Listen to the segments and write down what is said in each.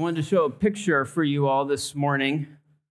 I wanted to show a picture for you all this morning.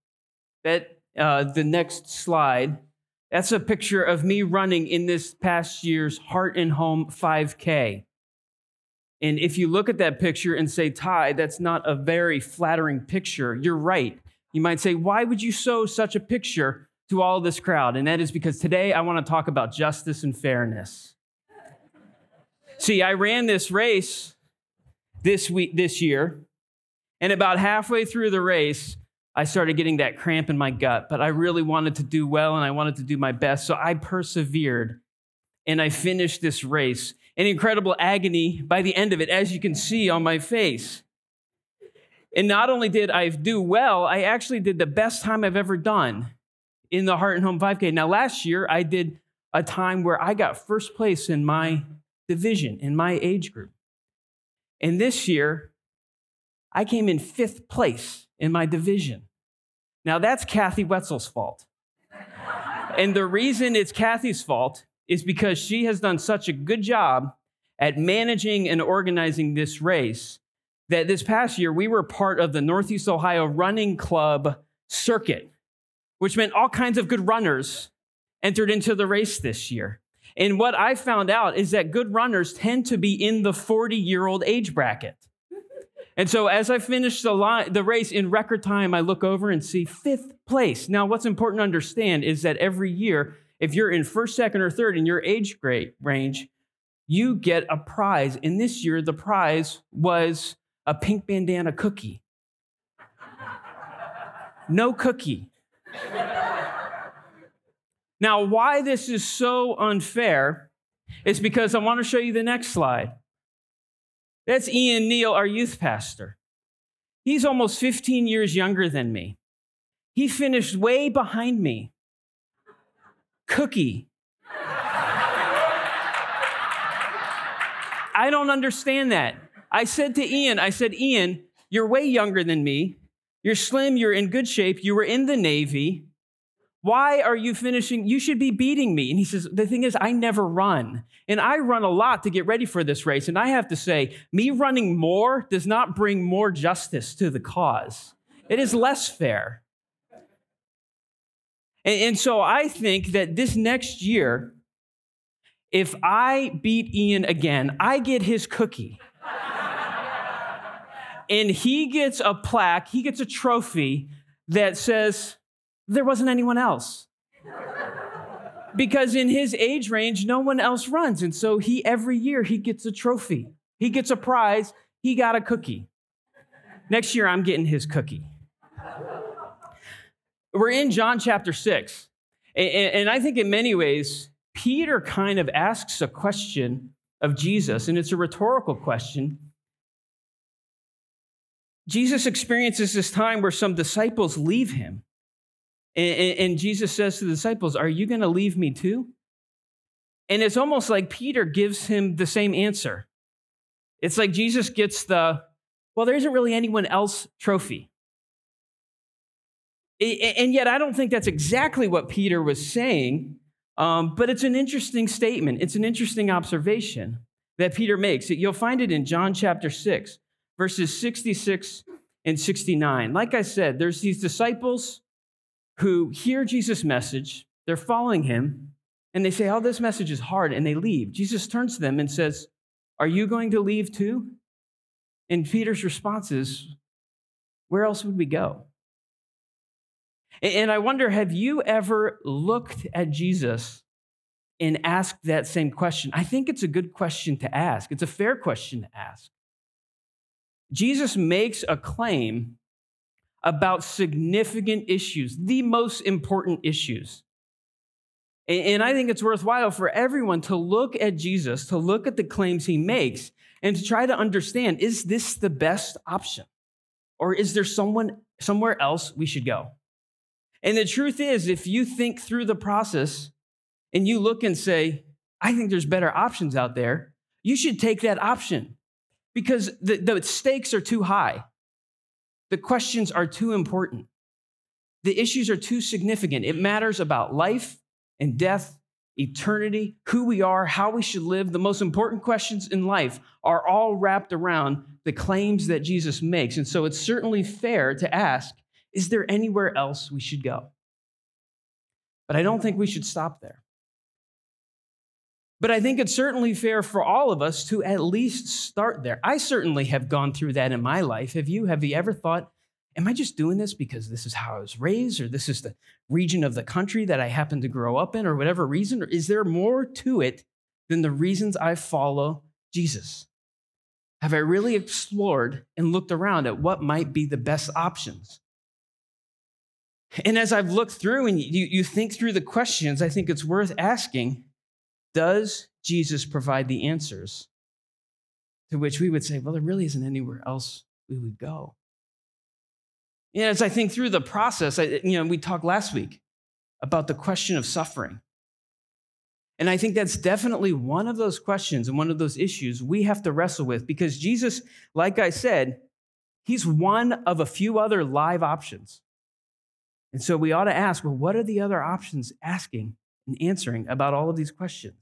The next slide, that's a picture of me running in this past year's Heart and Home 5K. And if you look at that picture and say, Ty, that's not a very flattering picture, you're right. You might say, why would you show such a picture to all this crowd? And that is because today I want to talk about justice and fairness. See, I ran this race this year, and about halfway through the race, I started getting that cramp in my gut, but I really wanted to do well and I wanted to do my best. So I persevered and I finished this race in incredible agony by the end of it, as you can see on my face. And not only did I do well, I actually did the best time I've ever done in the Heart and Home 5K. Now, last year, I did a time where I got first place in my division, in my age group. And this year, I came in 5th place in my division. Now, that's Kathy Wetzel's fault. And the reason it's Kathy's fault is because she has done such a good job at managing and organizing this race that this past year, we were part of the Northeast Ohio Running Club circuit, which meant all kinds of good runners entered into the race this year. And what I found out is that good runners tend to be in the 40-year-old age bracket. And so as I finished the race in record time, I look over and see 5th place. Now, what's important to understand is that every year, if you're in 1st, 2nd, or 3rd in your age grade range, you get a prize. And this year, the prize was a pink bandana cookie. No cookie. Now, why this is so unfair is because I want to show you the next slide. That's Ian Neal, our youth pastor. He's almost 15 years younger than me. He finished way behind me. Cookie. I don't understand that. I said to Ian, Ian, you're way younger than me. You're slim, you're in good shape, you were in the Navy. Why are you finishing? You should be beating me. And he says, the thing is, I never run. And I run a lot to get ready for this race. And I have to say, me running more does not bring more justice to the cause. It is less fair. And so I think that this next year, if I beat Ian again, I get his cookie. And he gets a plaque, he gets a trophy that says, there wasn't anyone else. Because in his age range, no one else runs. And so every year he gets a trophy. He gets a prize. He got a cookie. Next year, I'm getting his cookie. We're in John chapter 6. And I think in many ways, Peter kind of asks a question of Jesus, and it's a rhetorical question. Jesus experiences this time where some disciples leave him. And Jesus says to the disciples, are you going to leave me too? And it's almost like Peter gives him the same answer. It's like Jesus gets there isn't really anyone else trophy. And yet I don't think that's exactly what Peter was saying, but it's an interesting statement. It's an interesting observation that Peter makes. You'll find it in John chapter 6, verses 66 and 69. Like I said, there's these disciples who hear Jesus' message, they're following him, and they say, oh, this message is hard, and they leave. Jesus turns to them and says, are you going to leave too? And Peter's response is, where else would we go? And I wonder, have you ever looked at Jesus and asked that same question? I think it's a good question to ask. It's a fair question to ask. Jesus makes a claim about significant issues, the most important issues. And I think it's worthwhile for everyone to look at Jesus, to look at the claims he makes, and to try to understand, is this the best option? Or is there somewhere else we should go? And the truth is, if you think through the process and you look and say, I think there's better options out there, you should take that option because the stakes are too high. The questions are too important. The issues are too significant. It matters about life and death, eternity, who we are, how we should live, the most important questions in life are all wrapped around the claims that Jesus makes. And so it's certainly fair to ask, is there anywhere else we should go? But I don't think we should stop there. But I think it's certainly fair for all of us to at least start there. I certainly have gone through that in my life. Have you? Have you ever thought, am I just doing this because this is how I was raised, or this is the region of the country that I happen to grow up in, or whatever reason? Or is there more to it than the reasons I follow Jesus? Have I really explored and looked around at what might be the best options? And as I've looked through and you think through the questions, I think it's worth asking, does Jesus provide the answers? To which we would say, well, there really isn't anywhere else we would go. You know, as I think through the process, we talked last week about the question of suffering. And I think that's definitely one of those questions and one of those issues we have to wrestle with, because Jesus, like I said, he's one of a few other live options. And so we ought to ask, well, what are the other options asking and answering about all of these questions?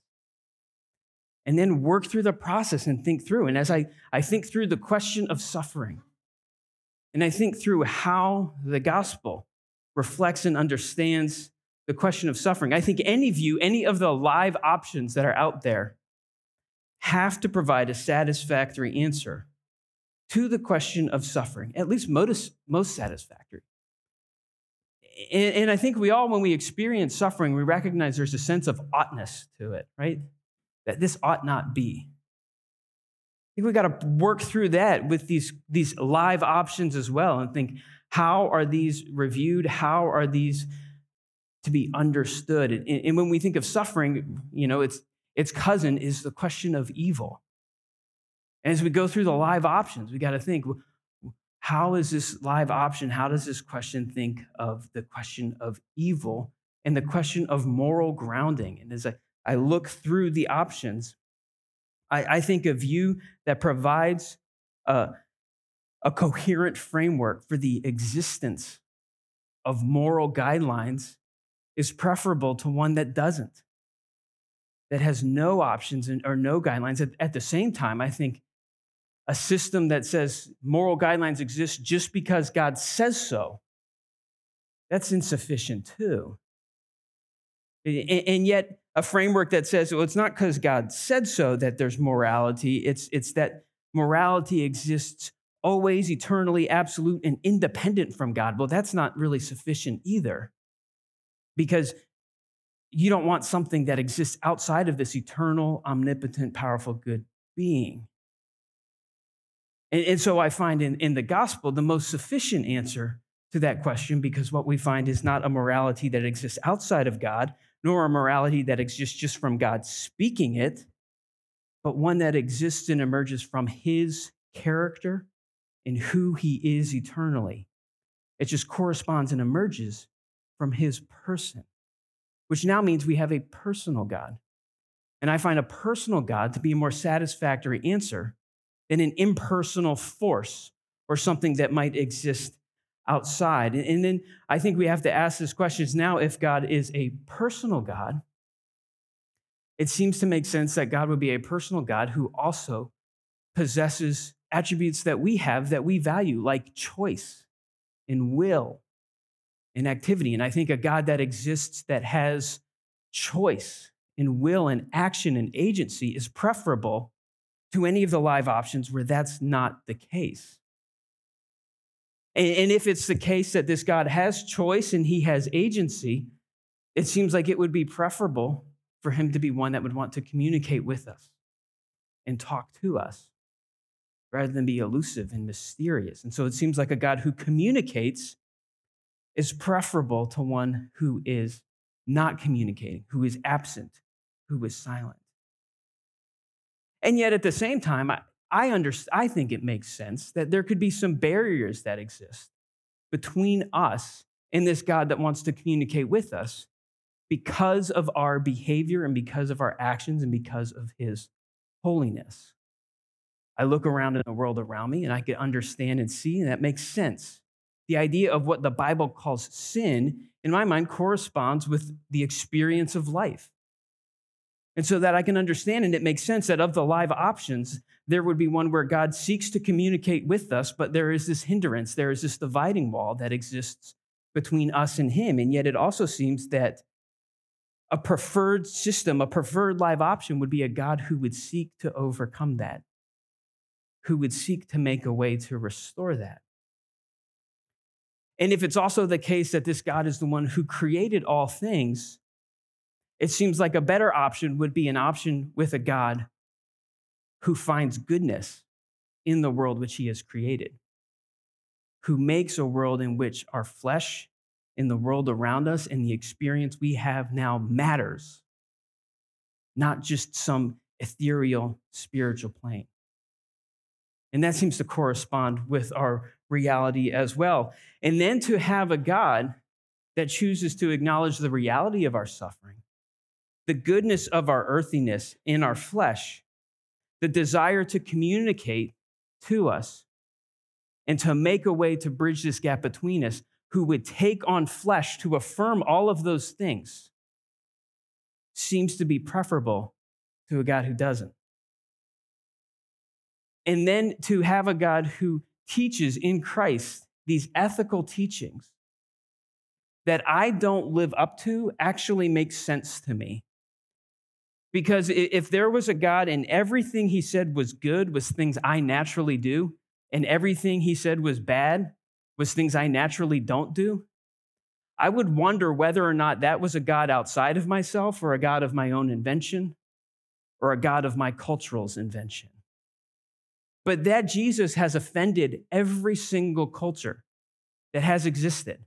And then work through the process and think through. And as I think through the question of suffering, and I think through how the gospel reflects and understands the question of suffering, I think any of the live options that are out there have to provide a satisfactory answer to the question of suffering, at least most satisfactory. And I think we all, when we experience suffering, we recognize there's a sense of oughtness to it, right? That this ought not be. I think we got to work through that with these live options as well and think, how are these reviewed? How are these to be understood? And when we think of suffering, its cousin is the question of evil. And as we go through the live options, we got to think, how is this live option? How does this question think of the question of evil and the question of moral grounding? And as I look through the options, I think a view that provides a coherent framework for the existence of moral guidelines is preferable to one that doesn't, that has no options or no guidelines. At the same time, I think a system that says moral guidelines exist just because God says so, that's insufficient too. And yet a framework that says, well, it's not because God said so that there's morality, it's that morality exists always, eternally, absolute, and independent from God. Well, that's not really sufficient either, because you don't want something that exists outside of this eternal, omnipotent, powerful, good being. And so I find in the gospel the most sufficient answer to that question, because what we find is not a morality that exists outside of God, nor a morality that exists just from God speaking it, but one that exists and emerges from his character and who he is eternally. It just corresponds and emerges from his person, which now means we have a personal God. And I find a personal God to be a more satisfactory answer than an impersonal force or something that might exist outside. And then I think we have to ask this question now, if God is a personal God, it seems to make sense that God would be a personal God who also possesses attributes that we have that we value, like choice and will and activity. And I think a God that exists, that has choice and will and action and agency, is preferable to any of the live options where that's not the case. And if it's the case that this God has choice and he has agency, it seems like it would be preferable for him to be one that would want to communicate with us and talk to us rather than be elusive and mysterious. And so it seems like a God who communicates is preferable to one who is not communicating, who is absent, who is silent. And yet at the same time, I think it makes sense that there could be some barriers that exist between us and this God that wants to communicate with us because of our behavior and because of our actions and because of his holiness. I look around in the world around me and I can understand and see, and that makes sense. The idea of what the Bible calls sin, in my mind, corresponds with the experience of life. And so that I can understand, and it makes sense that of the live options, there would be one where God seeks to communicate with us, but there is this hindrance, there is this dividing wall that exists between us and him. And yet it also seems that a preferred system, a preferred live option would be a God who would seek to overcome that, who would seek to make a way to restore that. And if it's also the case that this God is the one who created all things, it seems like a better option would be an option with a God who finds goodness in the world which he has created, who makes a world in which our flesh, in the world around us, and the experience we have now matters, not just some ethereal spiritual plane. And that seems to correspond with our reality as well. And then to have a God that chooses to acknowledge the reality of our suffering, the goodness of our earthiness in our flesh, the desire to communicate to us and to make a way to bridge this gap between us, who would take on flesh to affirm all of those things, seems to be preferable to a God who doesn't. And then to have a God who teaches in Christ these ethical teachings that I don't live up to actually makes sense to me. Because if there was a God and everything he said was good was things I naturally do, and everything he said was bad was things I naturally don't do, I would wonder whether or not that was a God outside of myself or a God of my own invention or a God of my cultural's invention. But that Jesus has offended every single culture that has existed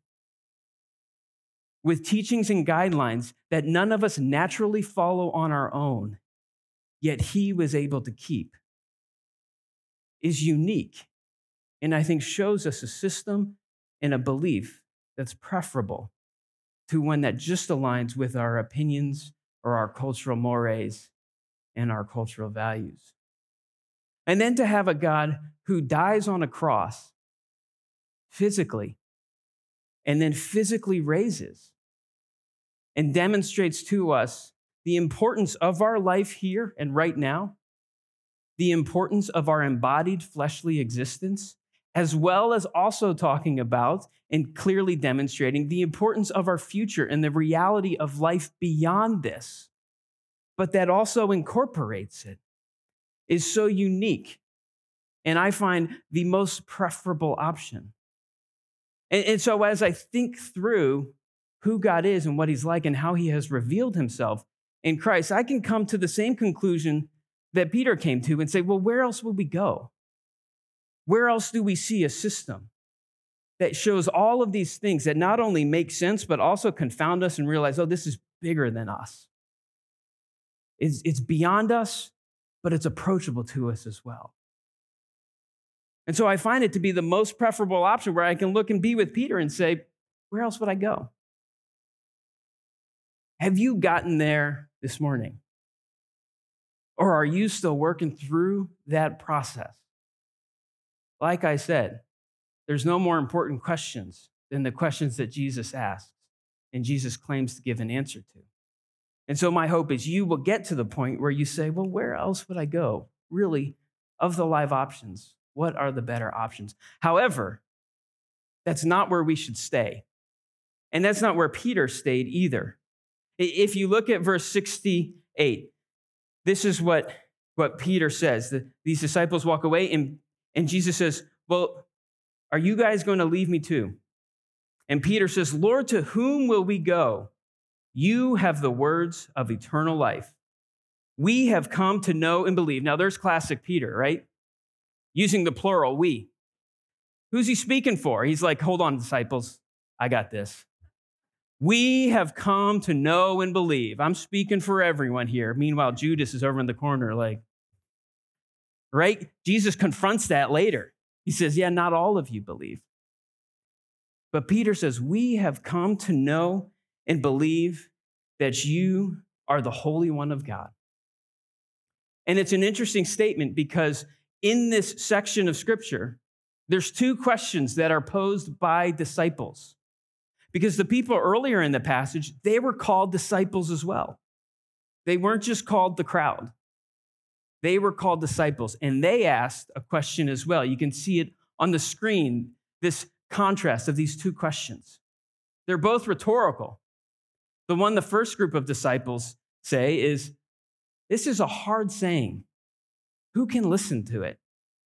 with teachings and guidelines that none of us naturally follow on our own, yet he was able to keep, is unique, and I think shows us a system and a belief that's preferable to one that just aligns with our opinions or our cultural mores and our cultural values. And then to have a God who dies on a cross physically and then physically raises and demonstrates to us the importance of our life here and right now, the importance of our embodied fleshly existence, as well as also talking about and clearly demonstrating the importance of our future and the reality of life beyond this, but that also incorporates it, is so unique, and I find the most preferable option. And so as I think through who God is and what he's like and how he has revealed himself in Christ, I can come to the same conclusion that Peter came to and say, well, where else would we go? Where else do we see a system that shows all of these things that not only make sense, but also confound us and realize, oh, this is bigger than us. It's beyond us, but it's approachable to us as well. And so I find it to be the most preferable option where I can look and be with Peter and say, where else would I go? Have you gotten there this morning? Or are you still working through that process? Like I said, there's no more important questions than the questions that Jesus asks and Jesus claims to give an answer to. And so my hope is you will get to the point where you say, well, where else would I go? Really, of the live options, what are the better options? However, that's not where we should stay. And that's not where Peter stayed either. If you look at verse 68, this is what Peter says. These disciples walk away, and Jesus says, well, are you guys going to leave me too? And Peter says, Lord, to whom will we go? You have the words of eternal life. We have come to know and believe. Now, there's classic Peter, right? Using the plural, we. Who's he speaking for? He's like, hold on, disciples. I got this. We have come to know and believe. I'm speaking for everyone here. Meanwhile, Judas is over in the corner like, right? Jesus confronts that later. He says, yeah, not all of you believe. But Peter says, we have come to know and believe that you are the Holy One of God. And it's an interesting statement because in this section of Scripture, there's two questions that are posed by disciples. Because the people earlier in the passage, they were called disciples as well. They weren't just called the crowd. They were called disciples, and they asked a question as well. You can see it on the screen, this contrast of these two questions. They're both rhetorical. The one the first group of disciples say is, this is a hard saying. Who can listen to it?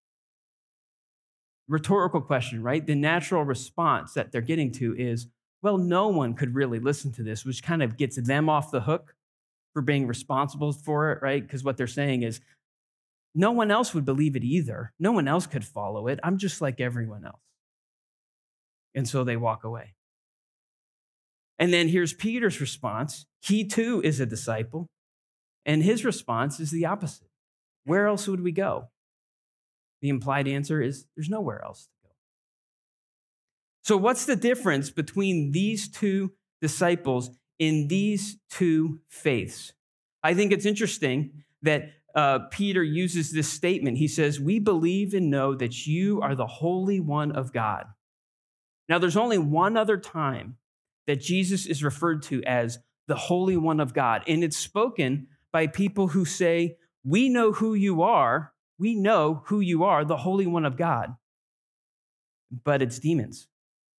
Rhetorical question, right? The natural response that they're getting to is, well, no one could really listen to this, which kind of gets them off the hook for being responsible for it, right? Because what they're saying is, no one else would believe it either. No one else could follow it. I'm just like everyone else. And so they walk away. And then here's Peter's response. He too is a disciple. And his response is the opposite. Where else would we go? The implied answer is there's nowhere else to go. So what's the difference between these two disciples in these two faiths? I think it's interesting that Peter uses this statement. He says, we believe and know that you are the Holy One of God. Now, there's only one other time that Jesus is referred to as the Holy One of God, and it's spoken by people who say, we know who you are. We know who you are, the Holy One of God. But it's demons.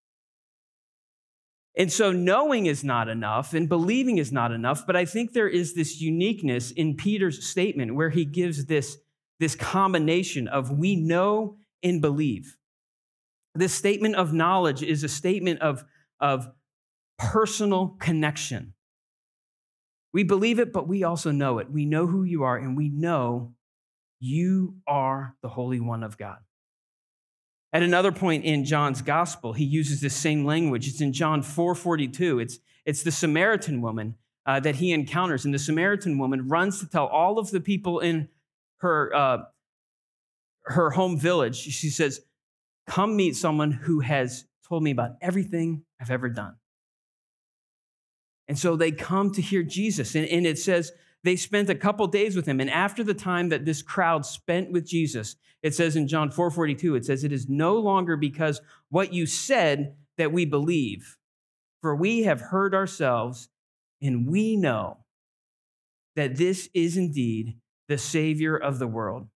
And so knowing is not enough and believing is not enough, but I think there is this uniqueness in Peter's statement where he gives this combination of we know and believe. This statement of knowledge is a statement of personal connection. We believe it, but we also know it. We know who you are, and we know you are the Holy One of God. At another point in John's gospel, he uses this same language. It's in John 4:42. It's the Samaritan woman that he encounters. And the Samaritan woman runs to tell all of the people in her home village. She says, come meet someone who has told me about everything I've ever done. And so they come to hear Jesus. And it says they spent a couple days with him. And after the time that this crowd spent with Jesus, it says in John 4:42, it says, it is no longer because what you said that we believe, for we have heard ourselves and we know that this is indeed the Savior of the world.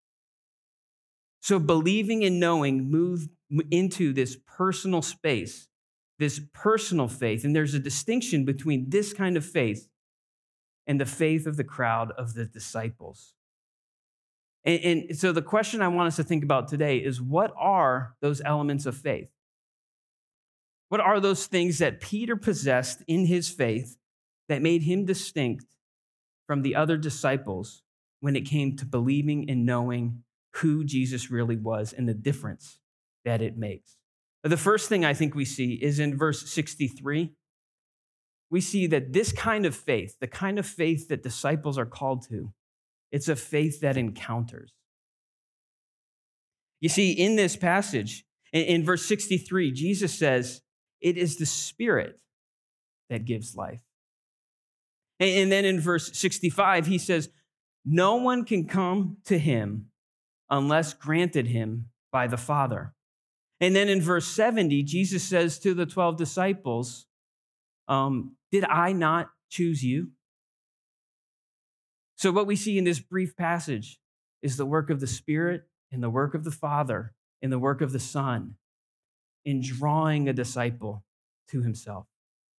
So believing and knowing move into this personal space, this personal faith. And there's a distinction between this kind of faith and the faith of the crowd of the disciples. And so the question I want us to think about today is, what are those elements of faith? What are those things that Peter possessed in his faith that made him distinct from the other disciples when it came to believing and knowing who Jesus really was and the difference that it makes? The first thing I think we see is in verse 63. We see that this kind of faith, the kind of faith that disciples are called to, it's a faith that encounters. You see, in this passage, in verse 63, Jesus says, it is the Spirit that gives life. And then in verse 65, he says, no one can come to him unless granted him by the Father. And then in verse 70, Jesus says to the 12 disciples, did I not choose you? So what we see in this brief passage is the work of the Spirit and the work of the Father and the work of the Son in drawing a disciple to himself.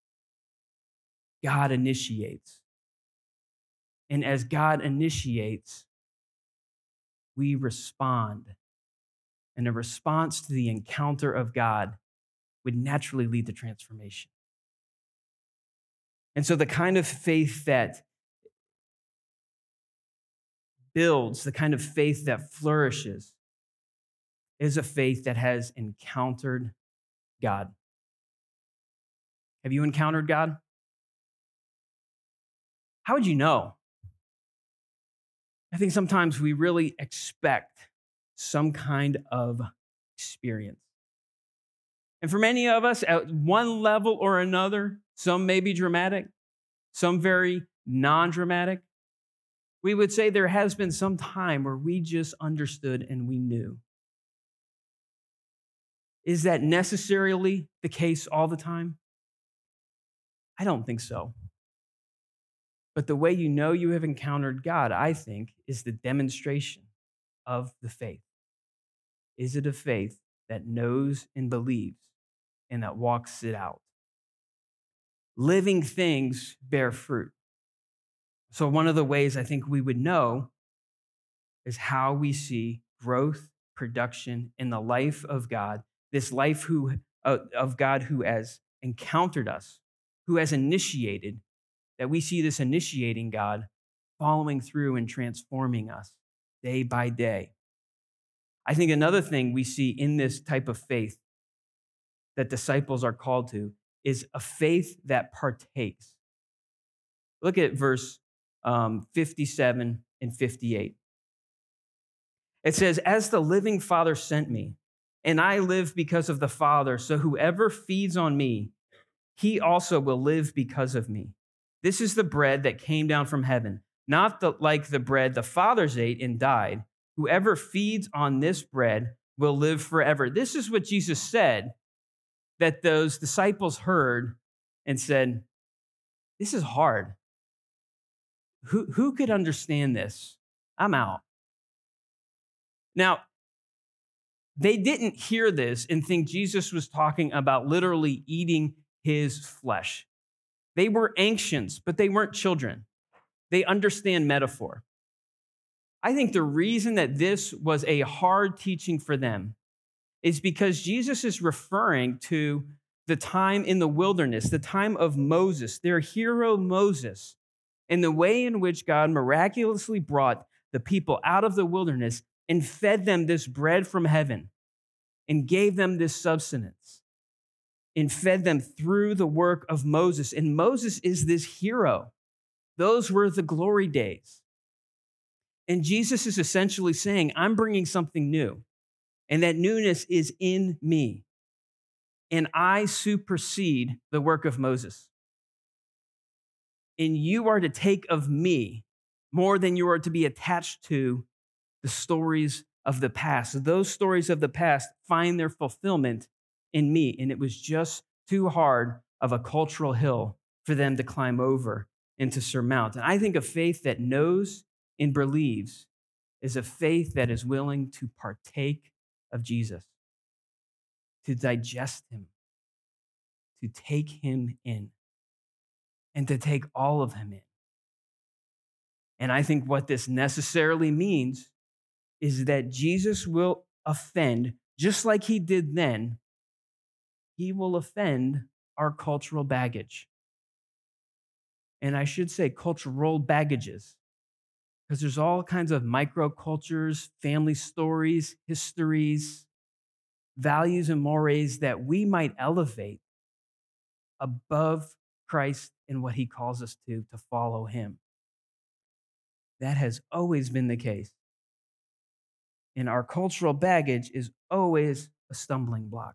God initiates. And as God initiates, we respond. And a response to the encounter of God would naturally lead to transformation. And so the kind of faith that builds, the kind of faith that flourishes, is a faith that has encountered God. Have you encountered God? How would you know? I think sometimes we really expect some kind of experience. And for many of us, at one level or another, some may be dramatic, some very non-dramatic, we would say there has been some time where we just understood and we knew. Is that necessarily the case all the time? I don't think so. But the way you know you have encountered God, I think, is the demonstration of the faith. Is it a faith that knows and believes and that walks it out? Living things bear fruit. So one of the ways I think we would know is how we see growth, production in the life of God, this life of God who has encountered us, who has initiated, that we see this initiating God following through and transforming us day by day. I think another thing we see in this type of faith that disciples are called to is a faith that partakes. Look at verse 57 and 58. It says, "As the living Father sent me, and I live because of the Father, so whoever feeds on me, he also will live because of me. This is the bread that came down from heaven, not like the bread the fathers ate and died. Whoever feeds on this bread will live forever." This is what Jesus said that those disciples heard and said, this is hard. Who could understand this? I'm out. Now, they didn't hear this and think Jesus was talking about literally eating his flesh. They were ancients, but they weren't children. They understand metaphor. I think the reason that this was a hard teaching for them is because Jesus is referring to the time in the wilderness, the time of Moses, their hero Moses, and the way in which God miraculously brought the people out of the wilderness and fed them this bread from heaven and gave them this substance and fed them through the work of Moses. And Moses is this hero. Those were the glory days. And Jesus is essentially saying, I'm bringing something new, and that newness is in me, and I supersede the work of Moses. And you are to take of me more than you are to be attached to the stories of the past. Those stories of the past find their fulfillment in me, and it was just too hard of a cultural hill for them to climb over and to surmount. And I think a faith that knows and believes is a faith that is willing to partake of Jesus, to digest him, to take him in, and to take all of him in. And I think what this necessarily means is that Jesus will offend, just like he did then, he will offend our cultural baggage. And I should say cultural baggages, because there's all kinds of microcultures, family stories, histories, values, and mores that we might elevate above Christ and what he calls us to follow him. That has always been the case. And our cultural baggage is always a stumbling block.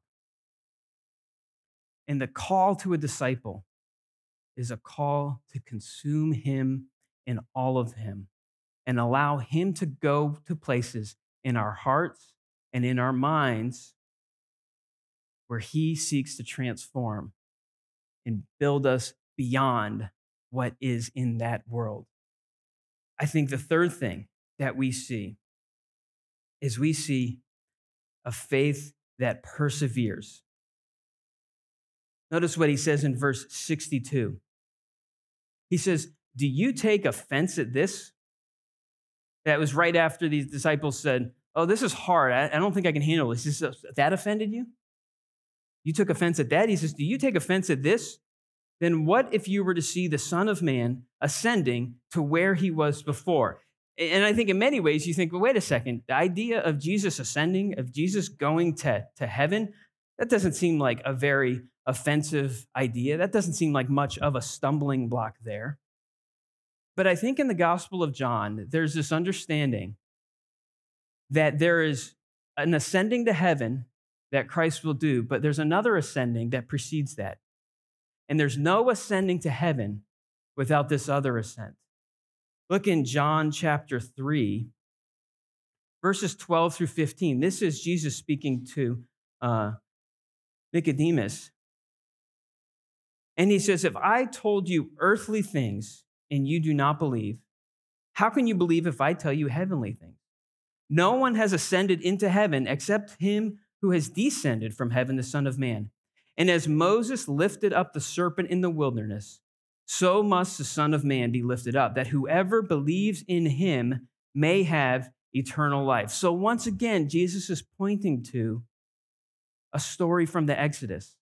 And the call to a disciple is a call to consume him and all of him and allow him to go to places in our hearts and in our minds where he seeks to transform and build us beyond what is in that world. I think the third thing that we see is we see a faith that perseveres. Notice what he says in verse 62. He says, "Do you take offense at this?" That was right after these disciples said, "Oh, this is hard. I don't think I can handle this." That offended you? You took offense at that? He says, "Do you take offense at this? Then what if you were to see the Son of Man ascending to where he was before?" And I think in many ways you think, well, wait a second. The idea of Jesus ascending, of Jesus going to heaven, that doesn't seem like a very offensive idea. That doesn't seem like much of a stumbling block there. But I think in the Gospel of John, there's this understanding that there is an ascending to heaven that Christ will do, but there's another ascending that precedes that. And there's no ascending to heaven without this other ascent. Look in John chapter 3, verses 12 through 15. This is Jesus speaking to Nicodemus. And he says, "If I told you earthly things and you do not believe, how can you believe if I tell you heavenly things? No one has ascended into heaven except him who has descended from heaven, the Son of Man. And as Moses lifted up the serpent in the wilderness, so must the Son of Man be lifted up, that whoever believes in him may have eternal life. So once again, Jesus is pointing to a story from the Exodus.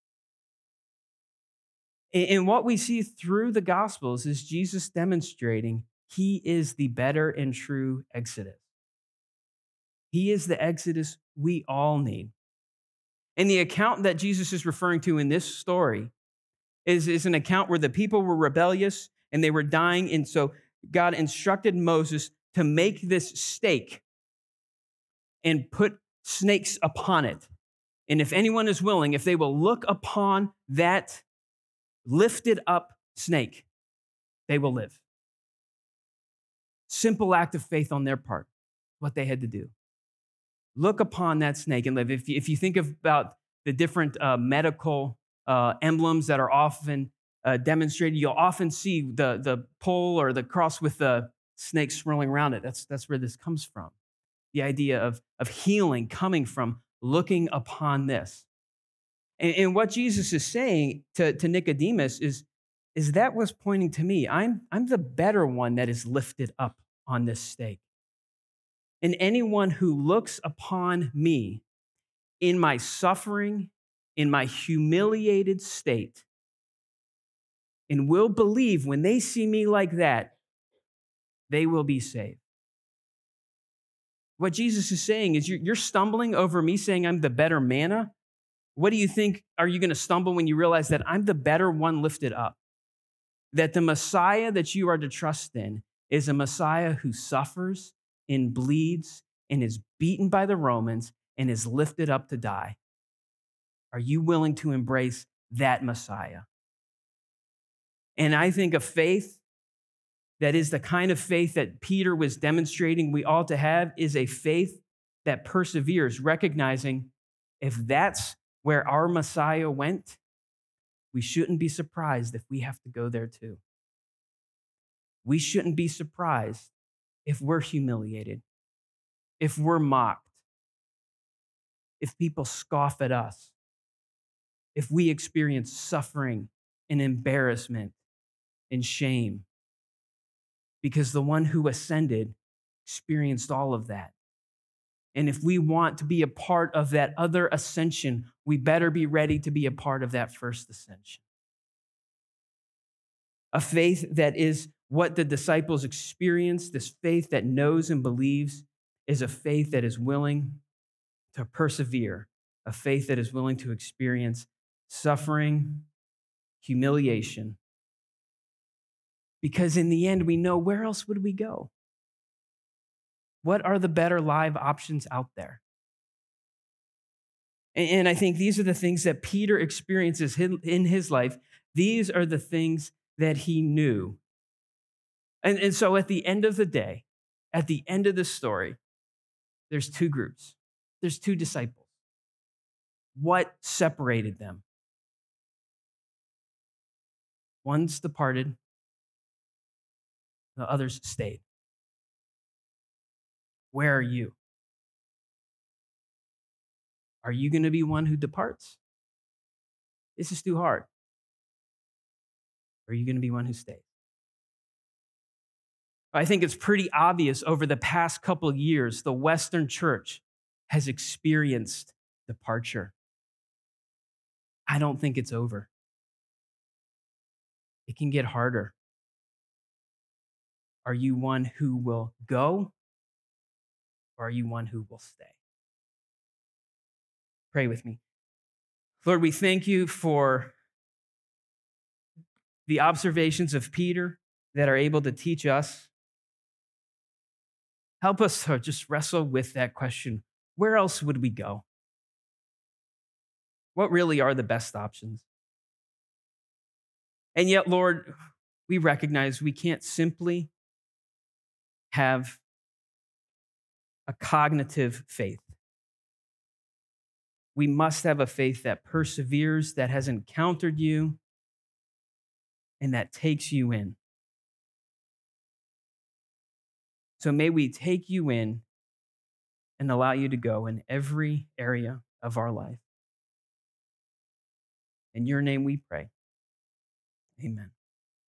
And what we see through the Gospels is Jesus demonstrating he is the better and true Exodus. He is the Exodus we all need. And the account that Jesus is referring to in this story is an account where the people were rebellious and they were dying. And so God instructed Moses to make this stake and put snakes upon it. And if anyone is willing, if they will look upon that lifted up snake, they will live. Simple act of faith on their part, what they had to do. Look upon that snake and live. If you think about the different medical emblems that are often demonstrated, you'll often see the pole or the cross with the snake swirling around it. That's where this comes from. The idea of healing coming from looking upon this. And what Jesus is saying to Nicodemus is that was pointing to me. I'm the better one that is lifted up on this stake. And anyone who looks upon me in my suffering, in my humiliated state, and will believe when they see me like that, they will be saved. What Jesus is saying is you're stumbling over me saying I'm the better manna. What do you think? Are you going to stumble when you realize that I'm the better one lifted up? That the Messiah that you are to trust in is a Messiah who suffers and bleeds and is beaten by the Romans and is lifted up to die. Are you willing to embrace that Messiah? And I think a faith that is the kind of faith that Peter was demonstrating we ought to have is a faith that perseveres, recognizing if that's where our Messiah went, we shouldn't be surprised if we have to go there too. We shouldn't be surprised if we're humiliated, if we're mocked, if people scoff at us, if we experience suffering and embarrassment and shame. Because the one who ascended experienced all of that. And if we want to be a part of that other ascension, we better be ready to be a part of that first ascension. A faith that is what the disciples experienced, this faith that knows and believes, is a faith that is willing to persevere, a faith that is willing to experience suffering, humiliation. Because in the end, we know where else would we go? What are the better live options out there? And I think these are the things that Peter experiences in his life. These are the things that he knew. And so at the end of the day, at the end of the story, there's two groups. There's two disciples. What separated them? One's departed, the others stayed. Where are you? Are you going to be one who departs? This is too hard. Or are you going to be one who stays? I think it's pretty obvious over the past couple of years, the Western church has experienced departure. I don't think it's over. It can get harder. Are you one who will go? Or are you one who will stay? Pray with me. Lord, we thank you for the observations of Peter that are able to teach us. Help us to just wrestle with that question. Where else would we go? What really are the best options? And yet, Lord, we recognize we can't simply have a cognitive faith. We must have a faith that perseveres, that has encountered you, and that takes you in. So may we take you in and allow you to go in every area of our life. In your name we pray. Amen.